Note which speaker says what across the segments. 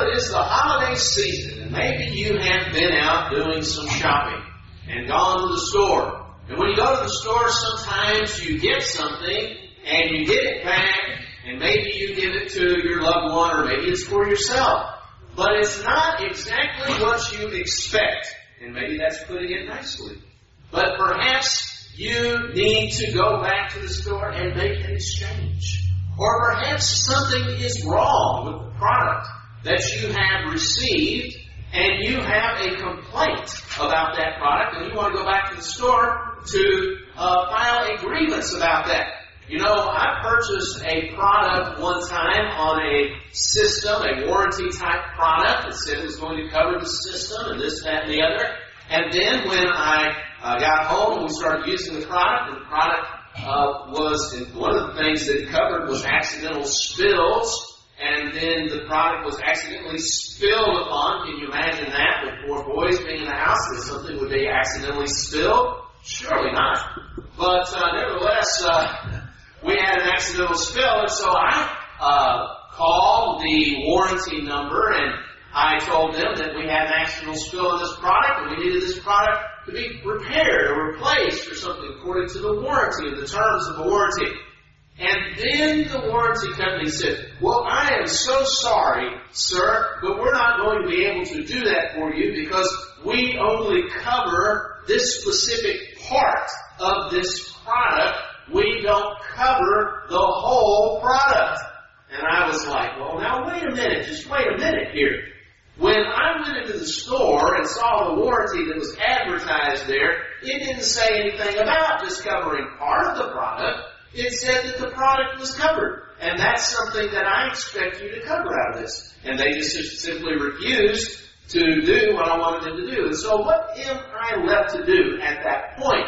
Speaker 1: it is the holiday season, and maybe you have been out doing some shopping and gone to the store. And when you go to the store, sometimes you get something and you get it back, and maybe you give it to your loved one, or maybe it's for yourself. But it's not exactly what you expect, and maybe that's putting it nicely. But perhaps you need to go back to the store and make an exchange. Or perhaps something is wrong with the product that you have received, and you have a complaint about that product, and you want to go back to the store to file a grievance about that. You know, I purchased a product one time on a system, a warranty-type product that said it was going to cover the system and this, that, and the other. And then when I got home and we started using the product, and the product one of the things that it covered was accidental spills, and then the product was accidentally spilled upon. Can you imagine that? With 4 boys being in the house, that something would be accidentally spilled? Surely not. But nevertheless, we had an accidental spill, and so I called the warranty number, and I told them that we had an accidental spill in this product, and we needed this product to be repaired or replaced or something according to the warranty, the terms of the warranty. And then the warranty company said, well, I am so sorry, sir, but we're not going to be able to do that for you because we only cover this specific part of this product. We don't cover the whole product. And I was like, well, now wait a minute, just wait a minute here. When I went into the store and saw the warranty that was advertised there, it didn't say anything about just covering part of the product. It said that the product was covered. And that's something that I expect you to cover out of this. And they just simply refused to do what I wanted them to do. And so what am I left to do at that point?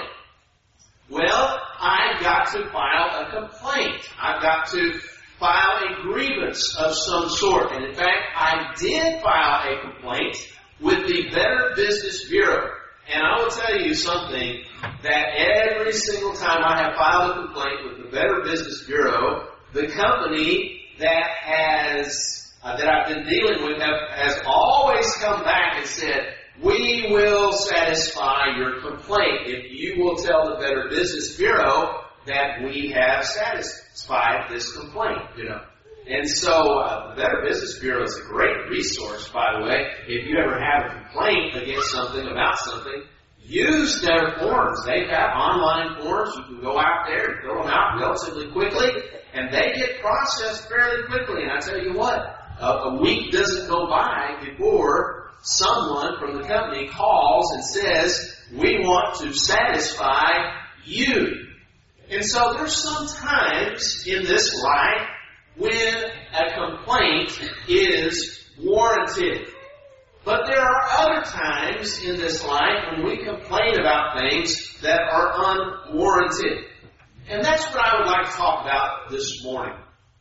Speaker 1: Well, I've got to file a complaint. I've got to file a grievance of some sort. And in fact, I did file a complaint with the Better Business Bureau. And I will tell you something, that every single time I have filed a complaint with the Better Business Bureau, the company that I've been dealing with has always come back and said, we will satisfy your complaint if you will tell the Better Business Bureau that we have satisfied this complaint, you know. And so the Better Business Bureau is a great resource, by the way. If you ever have a complaint against something, about something, use their forms. They've got online forms. You can go out there and fill them out relatively quickly, and they get processed fairly quickly. And I tell you what, a week doesn't go by before someone from the company calls and says, we want to satisfy you. And so there's some times in this life when a complaint is warranted. But there are other times in this life when we complain about things that are unwarranted. And that's what I would like to talk about this morning.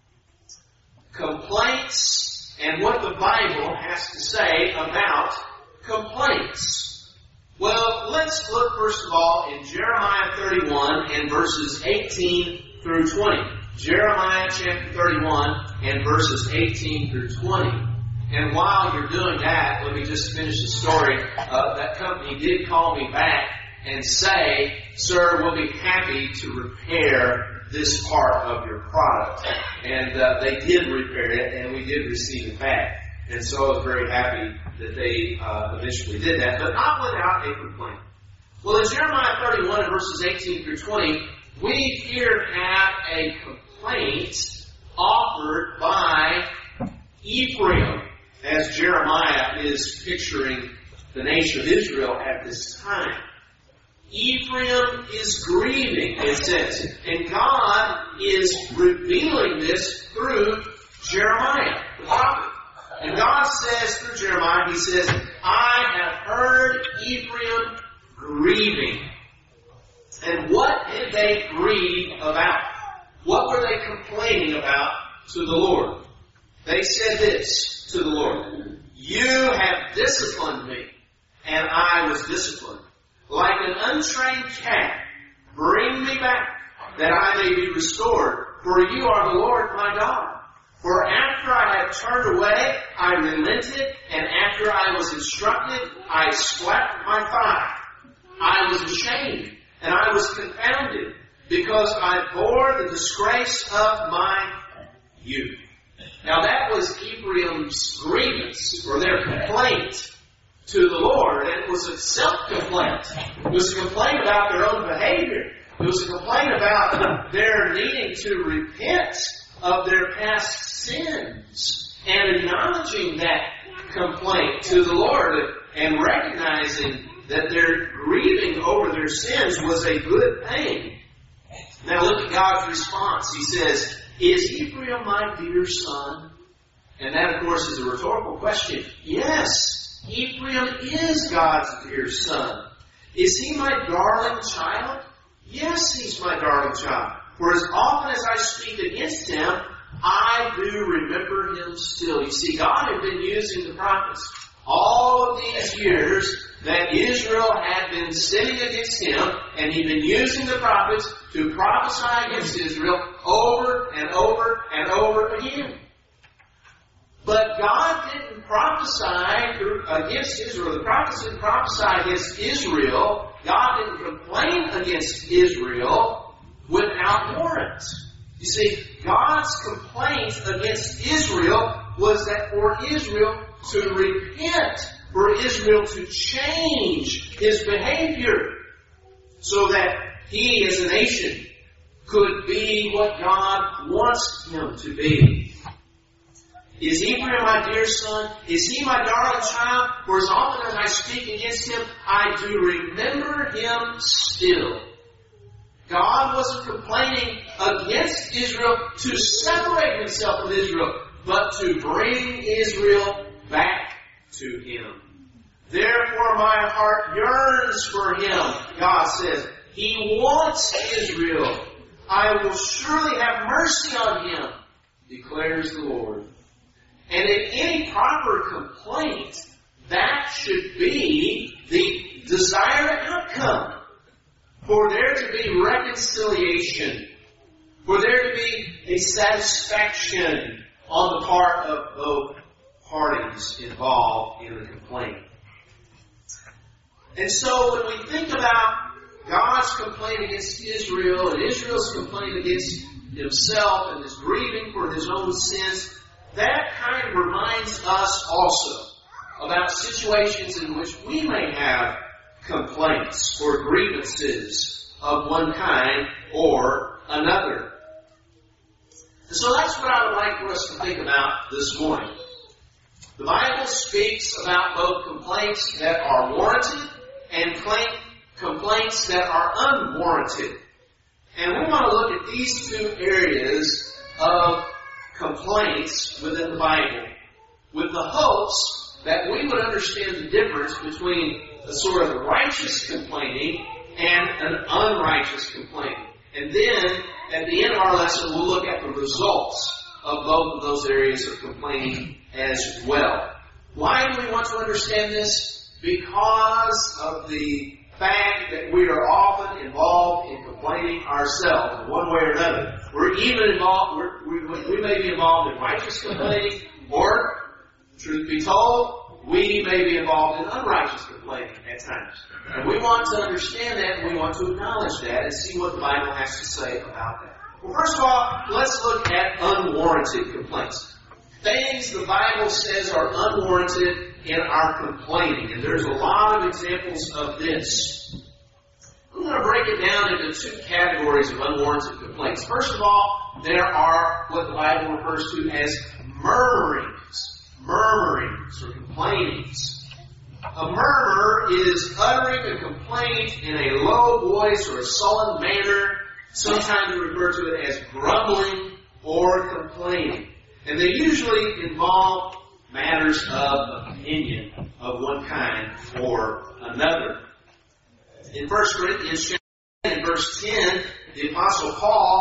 Speaker 1: Complaints and what the Bible has to say about complaints. Well, let's look first of all in Jeremiah 31 and verses 18 through 20. Jeremiah chapter 31 and verses 18 through 20. And while you're doing that, let me just finish the story. That company did call me back and say, sir, we'll be happy to repair this part of your product. And they did repair it, and we did receive it back. And so I was very happy that they eventually did that, but not without a complaint. Well, in Jeremiah 31 and verses 18 through 20, we here have a complaint offered by Ephraim, as Jeremiah is picturing the nation of Israel at this time. Ephraim is grieving, it says, and God is revealing this through Jeremiah, the prophet. And God says through Jeremiah, He says, I have heard Ephraim grieving. And what did they grieve about? What were they complaining about to the Lord? They said this to the Lord, you have disciplined me, and I was disciplined. Like an untrained cat, bring me back, that I may be restored. For you are the Lord my God. For after I had turned away, I relented, and after I was instructed, I slapped my thigh. I was ashamed, and I was confounded, because I bore the disgrace of my youth. Now that was Ephraim's grievance, or their complaint to the Lord, and it was a self-complaint. It was a complaint about their own behavior. It was a complaint about their needing to repent of their past sins, and acknowledging that complaint to the Lord, and recognizing that their grieving over their sins was a good thing. Now look at God's response. He says, "Is Ephraim my dear son?" And that, of course, is a rhetorical question. Yes, Ephraim is God's dear son. Is he my darling child? Yes, he's my darling child. For as often as I speak against him, I do remember him still. You see, God had been using the prophets all of these years that Israel had been sinning against him, and he'd been using the prophets to prophesy against Israel over and over and over again. But God didn't prophesy against Israel. The prophets didn't prophesy against Israel. God didn't complain against Israel without warrant. You see, God's complaint against Israel was that for Israel to repent, for Israel to change his behavior, so that he as a nation could be what God wants him to be. Is Ephraim my dear son? Is he my darling child? For as often as I speak against him, I do remember him still. God wasn't complaining against Israel to separate himself from Israel, but to bring Israel back to him. Therefore my heart yearns for him, God says. He wants Israel. I will surely have mercy on him, declares the Lord. And in any proper complaint, that should be the desired outcome. For there to be reconciliation, for there to be a satisfaction on the part of both parties involved in the complaint. And so when we think about God's complaint against Israel and Israel's complaint against himself and his grieving for his own sins, that kind of reminds us also about situations in which we may have complaints or grievances of one kind or another. And so that's what I would like for us to think about this morning. The Bible speaks about both complaints that are warranted and complaints that are unwarranted. And we want to look at these two areas of complaints within the Bible with the hopes that we would understand the difference between a sort of righteous complaining and an unrighteous complaining. And then, at the end of our lesson, we'll look at the results of both of those areas of complaining as well. Why do we want to understand this? Because of the fact that we are often involved in complaining ourselves in one way or another. We're even involved, we may be involved in righteous complaining, or, truth be told, we may be involved in unrighteous complaining at times. And we want to understand that, and we want to acknowledge that, and see what the Bible has to say about that. Well, first of all, let's look at unwarranted complaints. Things the Bible says are unwarranted in our complaining. And there's a lot of examples of this. I'm going to break it down into two categories of unwarranted complaints. First of all, there are what the Bible refers to as murmurings. Murmurings or complainings. A murmur is uttering a complaint in a low voice or a sullen manner. Sometimes we refer to it as grumbling or complaining. And they usually involve matters of opinion of one kind or another. In 1 Corinthians in verse 10, the Apostle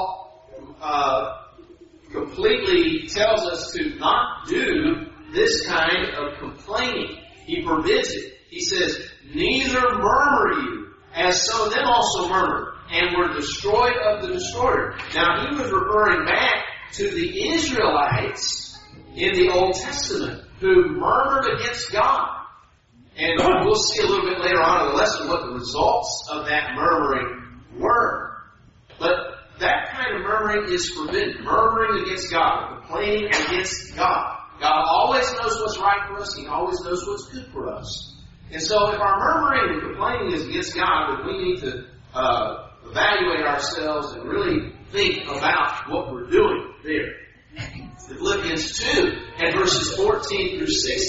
Speaker 1: Paul completely tells us to not do this kind of complaining. He forbids it. He says, "Neither murmur you, as some of them also murmured, and were destroyed of the destroyer." Now, he was referring back to the Israelites in the Old Testament who murmured against God. And we'll see a little bit later on in the lesson what the results of that murmuring were. But that kind of murmuring is forbidden. Murmuring against God, complaining against God. God always knows what's right for us. He always knows what's good for us. And so if our murmuring and complaining is against God, then we need to evaluate ourselves and really think about what we're doing there. In Philippians 2 and verses 14 through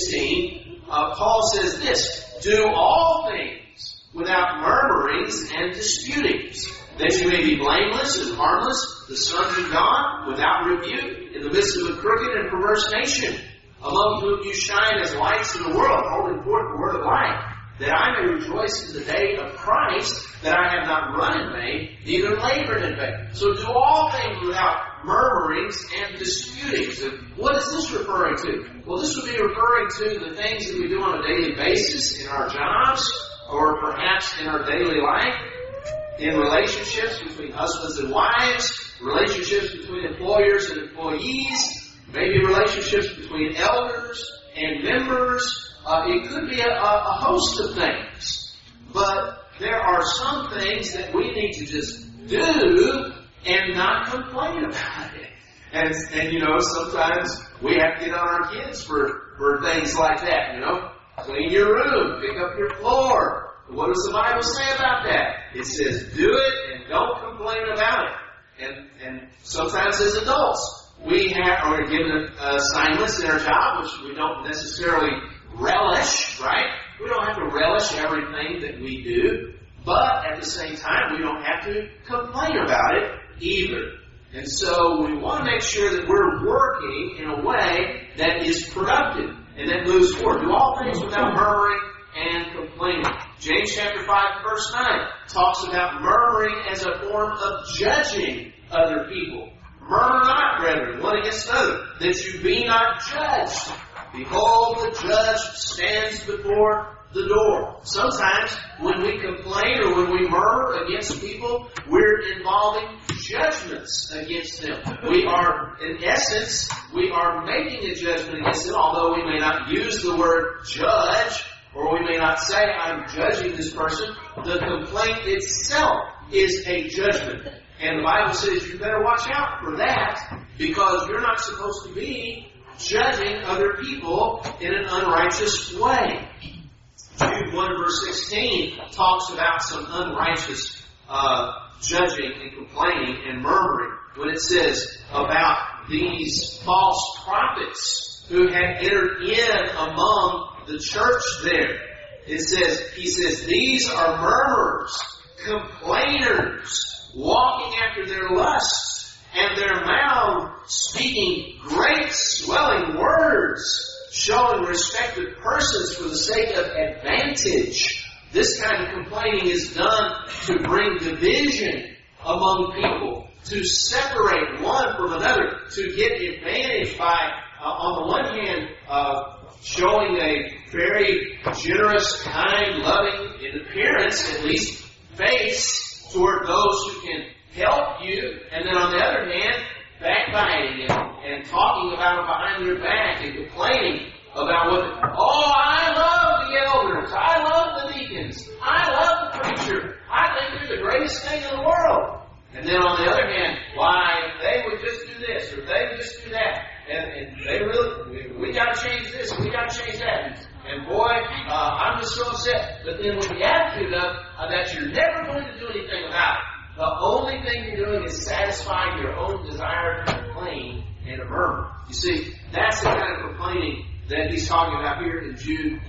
Speaker 1: 16, Paul says this, "Do all things without murmurings and disputings, that you may be blameless and harmless, the sons of God, without rebuke, in the midst of a crooked and perverse nation, among whom you shine as lights in the world, holding forth the word of life, that I may rejoice in the day of Christ, that I have not run in vain, neither labored in vain." So do all things without murmurings and disputings. And what is this referring to? Well, this would be referring to the things that we do on a daily basis in our jobs, or perhaps in our daily life, in relationships between husbands and wives, relationships between employers and employees, maybe relationships between elders and members. It could be a host of things. But there are some things that we need to just do and not complain about it. And you know, sometimes we have to get on our kids for things like that, you know. Clean your room, pick up your floor. What does the Bible say about that? It says, do it and don't complain about it. And sometimes as adults, we are given assignments in our job which we don't necessarily relish, right? We don't have to relish everything that we do, but at the same time, we don't have to complain about it either. And so we want to make sure that we're working in a way that is productive and that moves forward. Do all things without murmuring and complaining. James chapter 5, verse 9 talks about murmuring as a form of judging other people. Murmur not, brethren, one against another, that you be not judged. Behold, the judge stands before the door. Sometimes when we complain or when we murmur against people, we're involving judgments against them. We are, in essence, we are making a judgment against them, although we may not use the word judge, or we may not say, I'm judging this person. The complaint itself is a judgment. And the Bible says you better watch out for that, because you're not supposed to be judging other people in an unrighteous way. Jude 1 verse 16 talks about some unrighteous judging and complaining and murmuring when it says about these false prophets who had entered in among the church there. He says, these are murmurers, complainers, walking after their lusts, and their mouth speaking great swelling words, showing respect of persons for the sake of advantage. This kind of complaining is done to bring division among people, to separate one from another, to get advantage by, on the one hand, showing a very generous, kind, loving, in appearance at least, face toward those who can help you, and then on the other hand, backbiting and talking about it behind your back and complaining about I love the elders, I love the deacons, I love the preacher, I think they're the greatest thing in the world. And then on the other hand, why, they would just do this, or they would just do that, and they really, we got to change this, we got to change that. And boy, I'm just so upset. But then with the attitude of that you're never going to do anything about it. The only thing you're doing is satisfying your own desire to complain and to murmur. You see, that's the kind of complaining that he's talking about here in Jude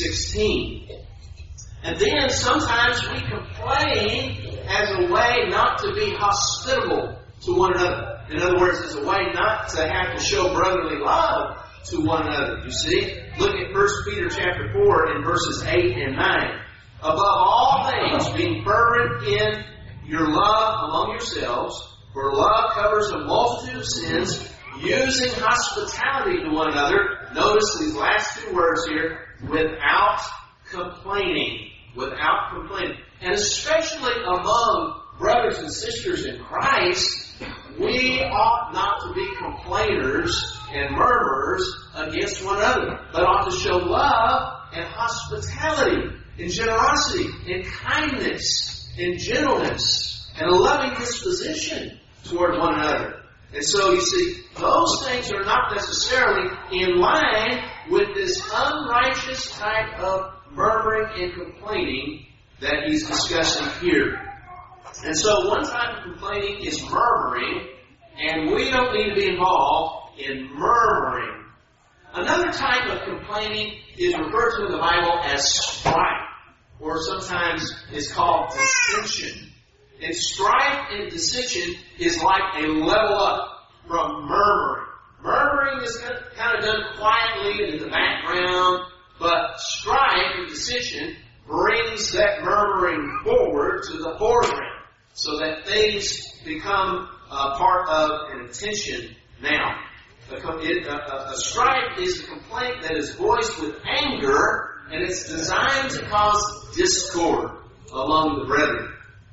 Speaker 1: 16. And then sometimes we complain as a way not to be hospitable to one another. In other words, as a way not to have to show brotherly love to one another. You see? Look at 1 Peter chapter 4 in verses 8 and 9. Above all things, being fervent in your love among yourselves, for love covers a multitude of sins, using hospitality to one another. Notice these last two words here, without complaining. Without complaining. And especially among brothers and sisters in Christ, we ought not to be complainers and murmurers against one another, but ought to show love and hospitality and generosity and kindness and gentleness and a loving disposition toward one another. And so, you see, those things are not necessarily in line with this unrighteous type of murmuring and complaining that he's discussing here. And so, one type of complaining is murmuring, and we don't need to be involved in murmuring. Another type of complaining is referred to in the Bible as strife, or sometimes is called dissension. And strife and dissension is like a level up from murmuring. Murmuring is kind of done quietly and in the background, but strife and dissension brings that murmuring forward to the foreground, so that things become part of an attention now. A strife is a complaint that is voiced with anger, and it's designed to cause discord among the brethren.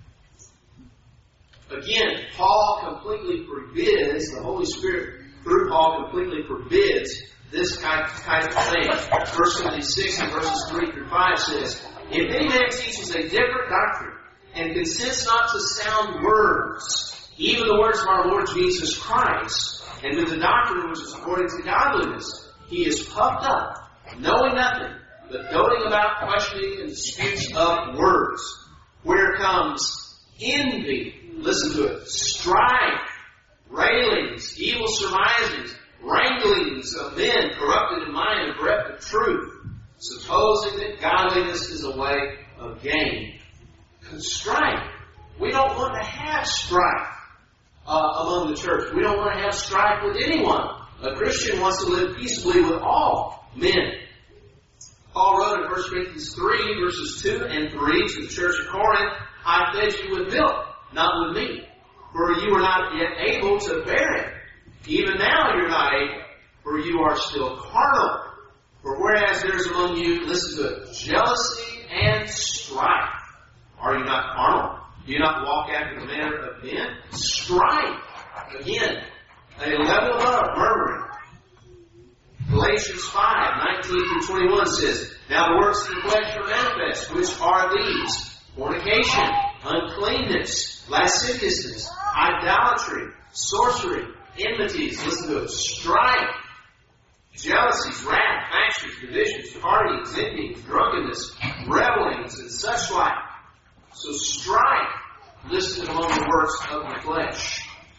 Speaker 1: Again, Paul completely forbids, the Holy Spirit through Paul completely forbids this type of thing. 1 Timothy 6 and verses 3 through 5 says, "If any man teaches a different doctrine, and consents not to sound words, even the words of our Lord Jesus Christ, and to the doctrine which is according to godliness, he is puffed up, knowing nothing, but doting about questioning and disputes of words, where comes envy," listen to it, "strife, railings, evil surmisings, wranglings of men corrupted in mind and bereft of truth, supposing that godliness is a way of gain." Strife. We don't want to have strife among the church. We don't want to have strife with anyone. A Christian wants to live peaceably with all men. Paul wrote in 1 Corinthians 3, verses 2 and 3 to the church of Corinth, "I fed you with milk, not with meat, for you were not yet able to bear it. Even now you're not able, for you are still carnal. For whereas there is among you," listen to it, "jealousy and strife, are you not carnal? Do you not walk after the manner of men?" Strife. Again, a level above murmuring. Galatians 5, 19 through 21 says, "Now the works of the flesh are manifest, which are these: fornication, uncleanness, lasciviousness, idolatry, sorcery, enmities," listen to it, "strife, jealousies, wrath, factions, divisions, partyings, envyings, drunkenness, revelings, and such like." So strife listed among the works of the flesh.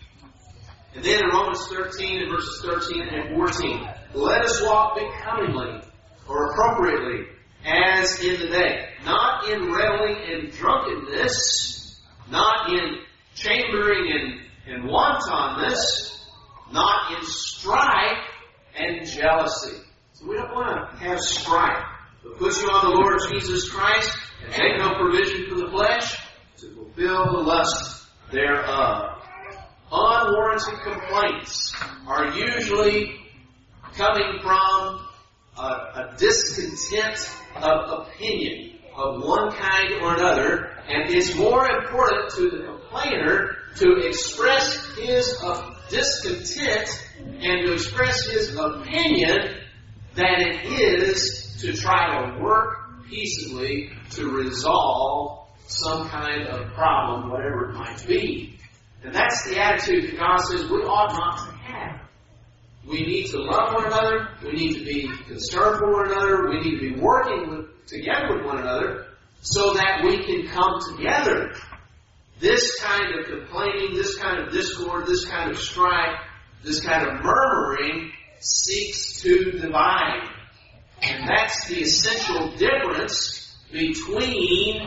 Speaker 1: And then in Romans 13 and verses 13 and 14, "Let us walk becomingly," or appropriately, "as in the day, not in reveling and drunkenness, not in chambering and wantonness, not in strife and jealousy." So we don't want to have strife, but put you on the Lord Jesus Christ and make no provision for the flesh to fulfill the lust thereof. Unwarranted complaints are usually coming from a discontent of opinion of one kind or another, and it's more important to the complainer to express his discontent and to express his opinion than it is to try to work peaceably to resolve some kind of problem, whatever it might be. And that's the attitude that God says we ought not to have. We need to love one another. We need to be concerned for one another. We need to be working together with one another so that we can come together. This kind of complaining, this kind of discord, this kind of strife, this kind of murmuring seeks to divide. And that's the essential difference between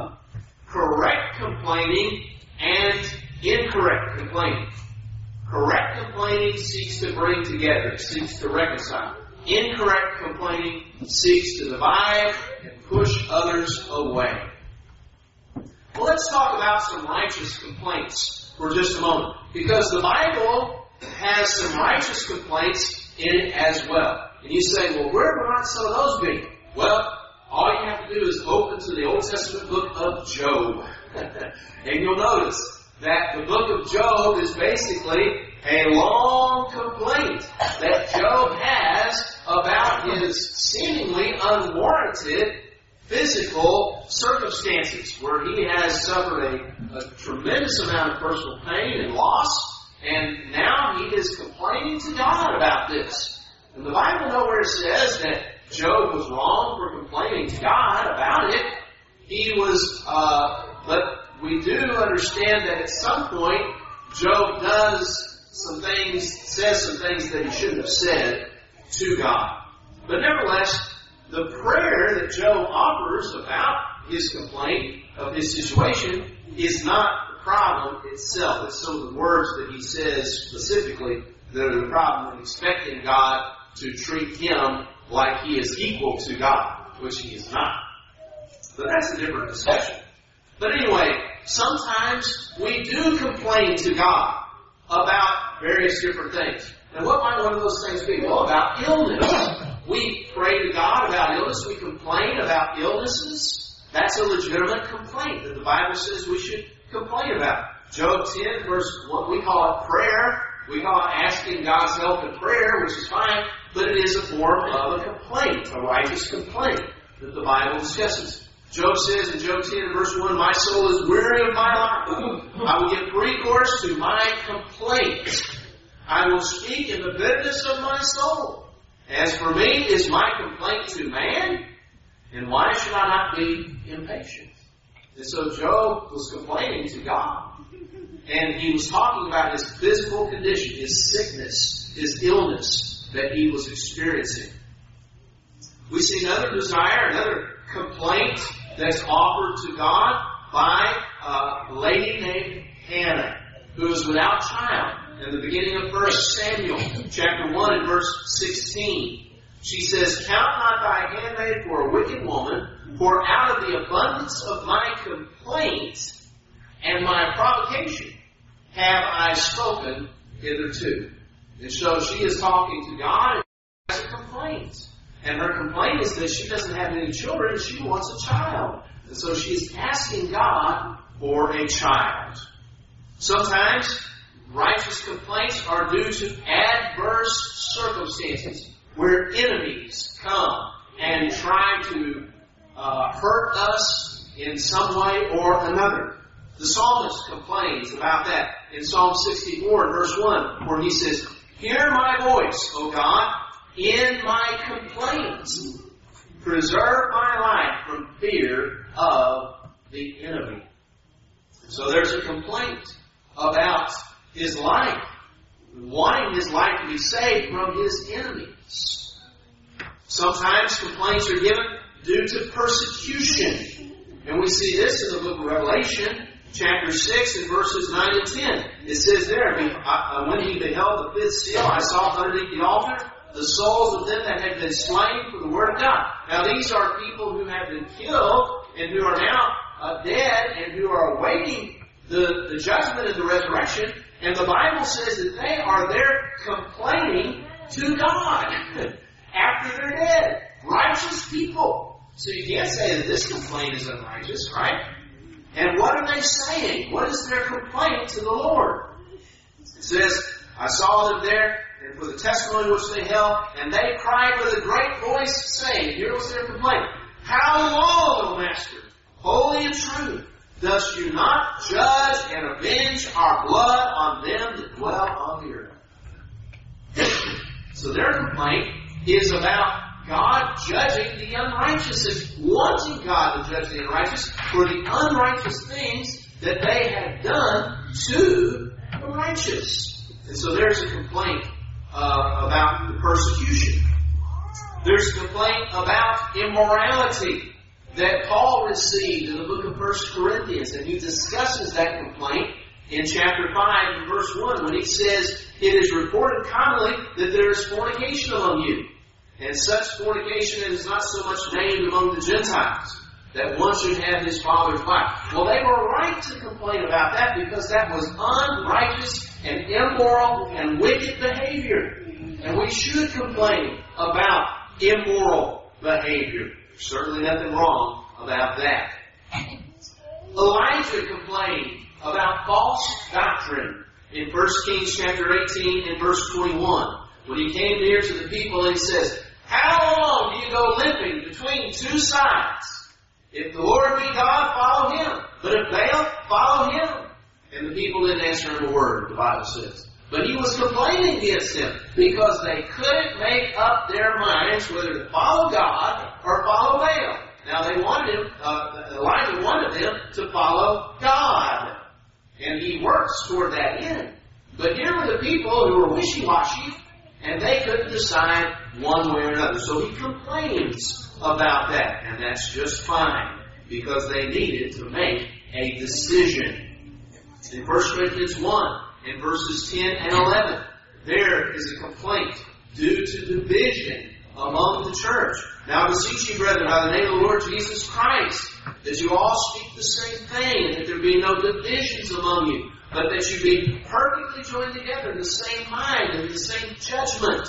Speaker 1: correct complaining and incorrect complaining. Correct complaining seeks to bring together, seeks to reconcile. Incorrect complaining seeks to divide and push others away. Well, let's talk about some righteous complaints for just a moment, because the Bible has some righteous complaints in it as well. And you say, well, where might some of those be? Well, all you have to do is open to the Old Testament book of Job. And you'll notice that the book of Job is basically a long complaint that Job has about his seemingly unwarranted physical circumstances, where he has suffered a tremendous amount of personal pain and loss, and now he is complaining to God about this. And the Bible nowhere says that Job was wrong for complaining to God about it. He was, but we do understand that at some point, Job says some things that he shouldn't have said to God. But nevertheless, the prayer that Job offers about his complaint of his situation is not the problem itself. It's some of the words that he says specifically that are the problem in expecting God to treat him like he is equal to God, which he is not. But that's a different discussion. But anyway, sometimes we do complain to God about various different things. And what might one of those things be? Well, about illness. We pray to God about illness. We complain about illnesses. That's a legitimate complaint that the Bible says we should complain about. Job 10, verse, what we call it prayer. We call it asking God's help in prayer, which is fine, but it is a form of a complaint, a righteous complaint that the Bible discusses. Job says in Job 10, verse 1, my soul is weary of my life. I will give recourse to my complaint. I will speak in the bitterness of my soul. As for me, is my complaint to man? And why should I not be impatient? And so Job was complaining to God. And he was talking about his physical condition, his sickness, his illness that he was experiencing. We see another desire, another complaint that's offered to God by a lady named Hannah, who is without child. In the beginning of 1 Samuel, chapter 1 and verse 16, she says, count not thy handmaid for a wicked woman, for out of the abundance of my complaint and my provocation have I spoken hitherto. And so she is talking to God and has a complaint. And her complaint is that she doesn't have any children and she wants a child. And so she's asking God for a child. Sometimes righteous complaints are due to adverse circumstances where enemies come and try to hurt us in some way or another. The psalmist complains about that in Psalm 64 and verse 1, where he says, hear my voice, O God, in my complaints. Preserve my life from fear of the enemy. So there's a complaint about his life, wanting his life to be saved from his enemies. Sometimes complaints are given due to persecution. And we see this in the book of Revelation, chapter 6 and verses 9 and 10. It says there, when he beheld the fifth seal, I saw underneath the altar the souls of them that had been slain for the word of God. Now these are people who have been killed and who are now dead and who are awaiting the judgment and the resurrection. And the Bible says that they are there complaining to God after they're dead. Righteous people. So you can't say that this complaint is unrighteous, right? And what are they saying? What is their complaint to the Lord? It says, I saw them there, and for the testimony which they held, and they cried with a great voice, saying, here was their complaint, how long, O Master, holy and true, dost you not judge and avenge our blood on them that dwell on the earth? So their complaint is about God judging the unrighteous and wanting God to judge the unrighteous for the unrighteous things that they have done to the righteous. And so there's a complaint about the persecution. There's a complaint about immorality that Paul received in the book of 1 Corinthians. And he discusses that complaint in chapter 5 and verse 1 when he says, it is reported commonly that there is fornication among you. And such fornication is not so much named among the Gentiles, that one should have his father's wife. Well, they were right to complain about that because that was unrighteous and immoral and wicked behavior. And we should complain about immoral behavior. There's certainly nothing wrong about that. Elijah complained about false doctrine. In 1 Kings chapter 18 and verse 21, when he came near to the people, he says, "How long do you go limping between two sides? If the Lord be God, follow Him. But if Baal, follow him." And the people didn't answer him a word, the Bible says. But he was complaining against them because they couldn't make up their minds whether to follow God or follow Baal. Now they wanted him, Elijah wanted them to follow God. And he works toward that end. But here were the people who were wishy-washy, and they couldn't decide one way or another. So he complains about that, and that's just fine, because they needed to make a decision. In 1 Corinthians 1, in verses 10 and 11, there is a complaint due to division among the church. "Now I beseech you, brethren, by the name of the Lord Jesus Christ, that you all speak the same thing, and that there be no divisions among you, but that you be perfectly joined together in the same mind and in the same judgment."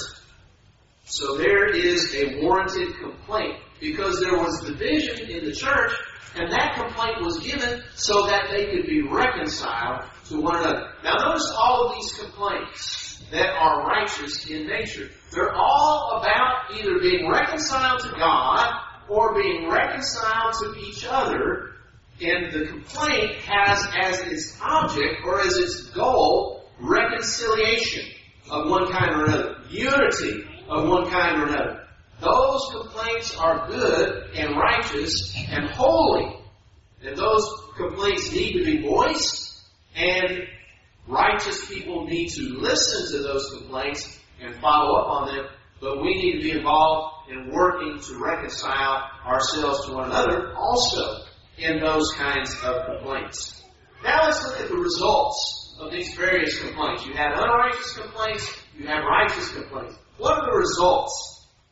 Speaker 1: So there is a warranted complaint, because there was division in the church, and that complaint was given so that they could be reconciled to one another. Now notice all of these complaints that are righteous in nature. They're all about either being reconciled to God or being reconciled to each other. And the complaint has as its object or as its goal reconciliation of one kind or another. Unity of one kind or another. Those complaints are good and righteous and holy. And those complaints need to be voiced, and righteous people need to listen to those complaints and follow up on them. But we need to be involved in working to reconcile ourselves to one another also in those kinds of complaints. Now let's look at the results of these various complaints. You have unrighteous complaints, you have righteous complaints. What are the results?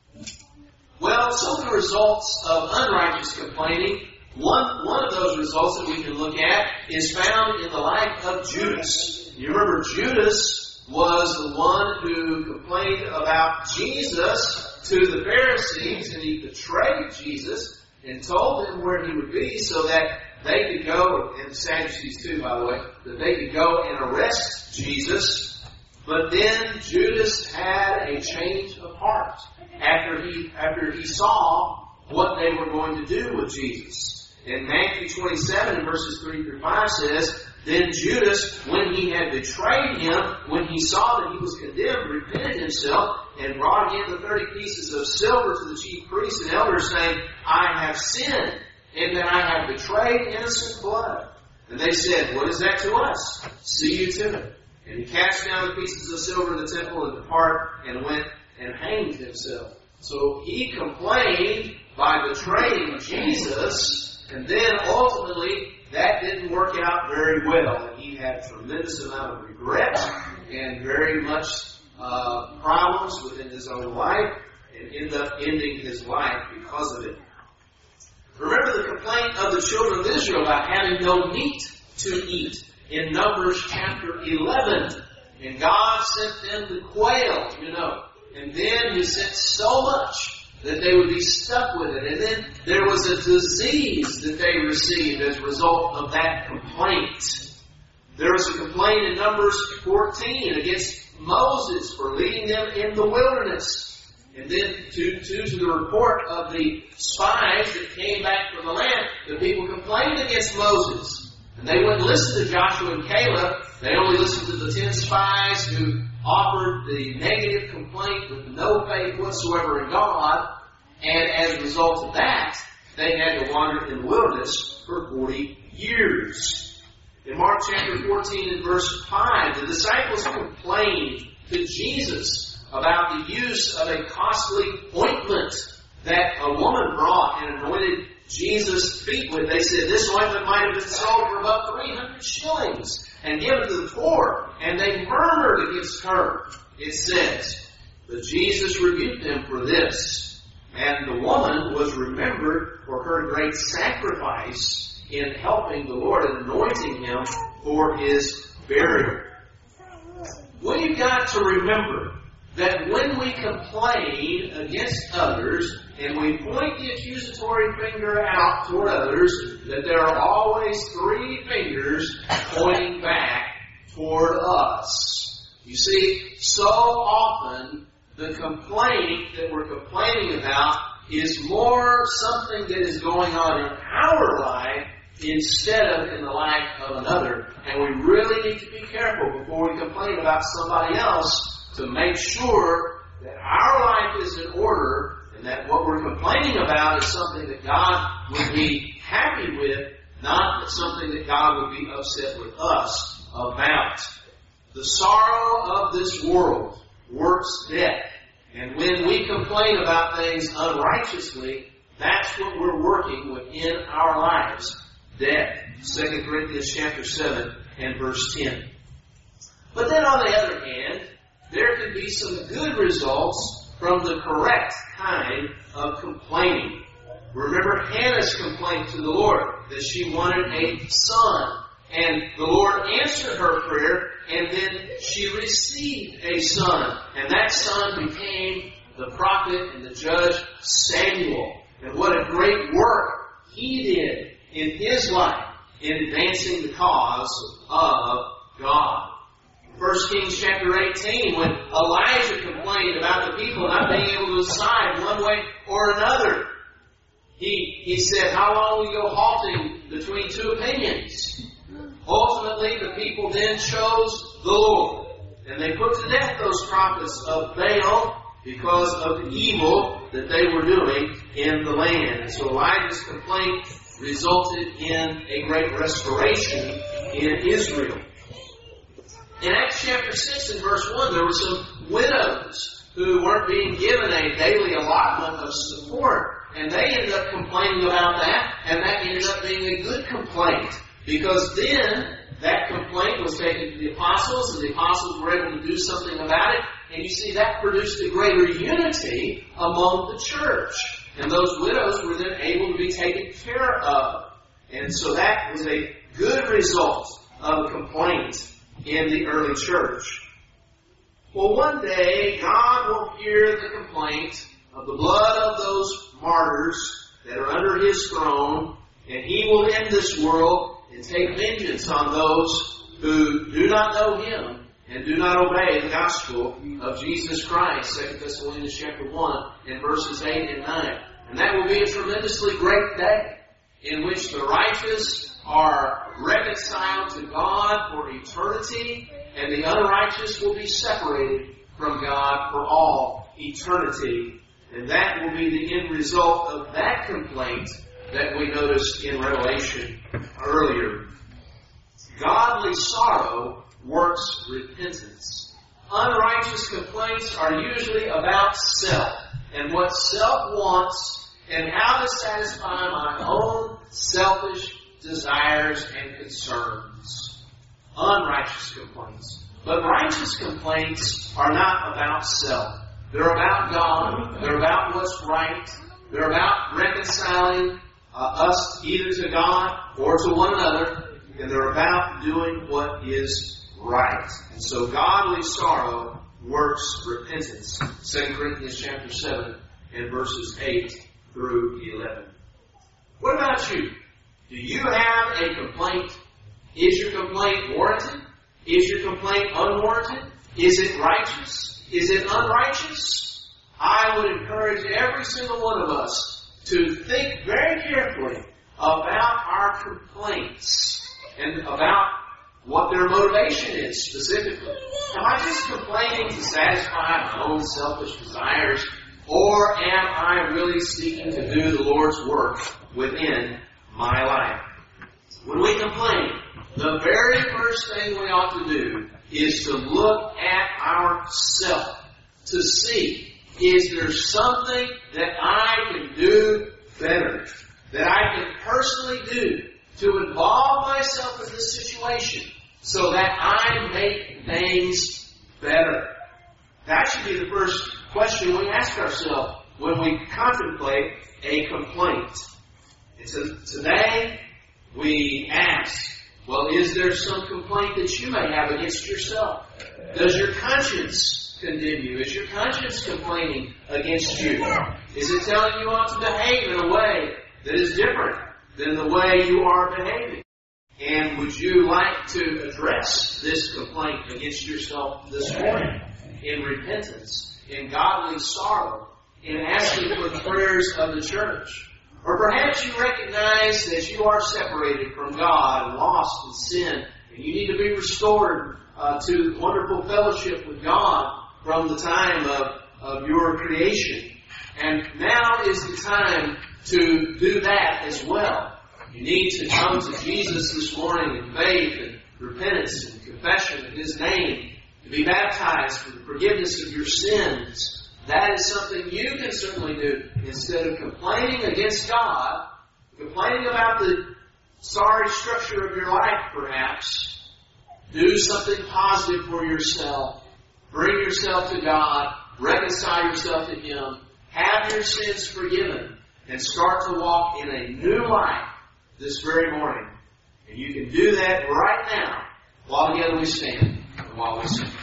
Speaker 1: Well, some of the results of unrighteous complaining, one of those results that we can look at is found in the life of Judas. You remember Judas was the one who complained about Jesus to the Pharisees, and he betrayed Jesus and told them where he would be so that they could go, and the Sadducees too, by the way, that they could go and arrest Jesus. But then Judas had a change of heart after he saw what they were going to do with Jesus. In Matthew 27, verses 3 through 5 says, "Then Judas, when he had betrayed him, when he saw that he was condemned, repented himself and brought again the 30 pieces of silver to the chief priests and elders, saying, I have sinned, in that I have betrayed innocent blood. And they said, What is that to us? See you to it. And he cast down the pieces of silver in the temple and departed and went and hanged himself." So he complained by betraying Jesus, and then ultimately that didn't work out very well. And he had a tremendous amount of regret and very much problems within his own life, and ended up ending his life because of it. Remember the complaint of the children of Israel about having no meat to eat in Numbers chapter 11. And God sent them the quail, and then He sent so much that they would be stuck with it. And then there was a disease that they received as a result of that complaint. There was a complaint in Numbers 14 against Moses for leading them in the wilderness. And then due to the report of the spies that came back from the land, the people complained against Moses. And they wouldn't listen to Joshua and Caleb. They only listened to the 10 spies who offered the negative complaint with no faith whatsoever in God. And as a result of that, they had to wander in the wilderness for 40 years. In Mark chapter 14 and verse 5, the disciples complained to Jesus about the use of a costly ointment that a woman brought and anointed Jesus' feet with. They said this ointment might have been sold for about 300 shillings and given to the poor. And they murmured against her, it says. But Jesus rebuked them for this. And the woman was remembered for her great sacrifice in helping the Lord and anointing Him for His burial. We've got to remember that when we complain against others and we point the accusatory finger out toward others, that there are always three fingers pointing back toward us. You see, so often the complaint that we're complaining about is more something that is going on in our life instead of in the life of another. And we really need to be careful before we complain about somebody else to make sure that our life is in order and that what we're complaining about is something that God would be happy with, not something that God would be upset with us about. The sorrow of this world works death. And when we complain about things unrighteously, that's what we're working within our lives. Death. 2 Corinthians chapter 7 and verse 10. But then on the other hand, there can be some good results from the correct kind of complaining. Remember Hannah's complaint to the Lord that she wanted a son. And the Lord answered her prayer, and then she received a son. And that son became the prophet and the judge Samuel. And what a great work he did in his life in advancing the cause of God. 1 Kings chapter 18, when Elijah complained about the people not being able to decide one way or another, he said, "How long will you go halting between two opinions?" Ultimately, the people then chose the Lord. And they put to death those prophets of Baal because of the evil that they were doing in the land. And so Elijah's complaint resulted in a great restoration in Israel. In Acts chapter 6 and verse 1, there were some widows who weren't being given a daily allotment of support. And they ended up complaining about that, and that ended up being a good complaint. Because then, that complaint was taken to the apostles, and the apostles were able to do something about it. And you see, that produced a greater unity among the church. And those widows were then able to be taken care of. And so that was a good result of a complaint in the early church. Well, one day, God will hear the complaint of the blood of those martyrs that are under His throne, and He will end this world and take vengeance on those who do not know Him and do not obey the gospel of Jesus Christ. 2 Thessalonians chapter 1 and verses 8 and 9. And that will be a tremendously great day in which the righteous are reconciled to God for eternity, and the unrighteous will be separated from God for all eternity. And that will be the end result of that complaint that we noticed in Revelation earlier. Godly sorrow works repentance. Unrighteous complaints are usually about self and what self wants and how to satisfy my own selfish desires and concerns. Unrighteous complaints. But righteous complaints are not about self. They're about God. They're about what's right. They're about reconciling us either to God or to one another. And they're about doing what is right. And so godly sorrow works repentance. 2 Corinthians chapter 7 and verses 8 through 11. What about you? Do you have a complaint? Is your complaint warranted? Is your complaint unwarranted? Is it righteous? Is it unrighteous? I would encourage every single one of us to think very carefully about our complaints and about what their motivation is specifically. Am I just complaining to satisfy my own selfish desires, or am I really seeking to do the Lord's work within my life? When we complain, the very first thing we ought to do is to look at ourselves to see, is there something that I can do better, that I can personally do to involve myself in this situation so that I make things better? That should be the first question we ask ourselves when we contemplate a complaint. And so today we ask, Well, is there some complaint that you may have against yourself? Does your conscience condemn you? Is your conscience complaining against you? Is it telling you ought to behave in a way that is different than the way you are behaving? And would you like to address this complaint against yourself this morning in repentance, in godly sorrow, in asking for the prayers of the church? Or perhaps you recognize that you are separated from God and lost in sin, and you need to be restored to wonderful fellowship with God from the time of your creation. And now is the time to do that as well. You need to come to Jesus this morning in faith and repentance and confession of His name, to be baptized for the forgiveness of your sins. That is something you can certainly do. Instead of complaining against God, complaining about the sorry structure of your life perhaps, do something positive for yourself. Bring yourself to God. Reconcile yourself to Him. Have your sins forgiven. And start to walk in a new life this very morning. And you can do that right now while together we stand and while we sing.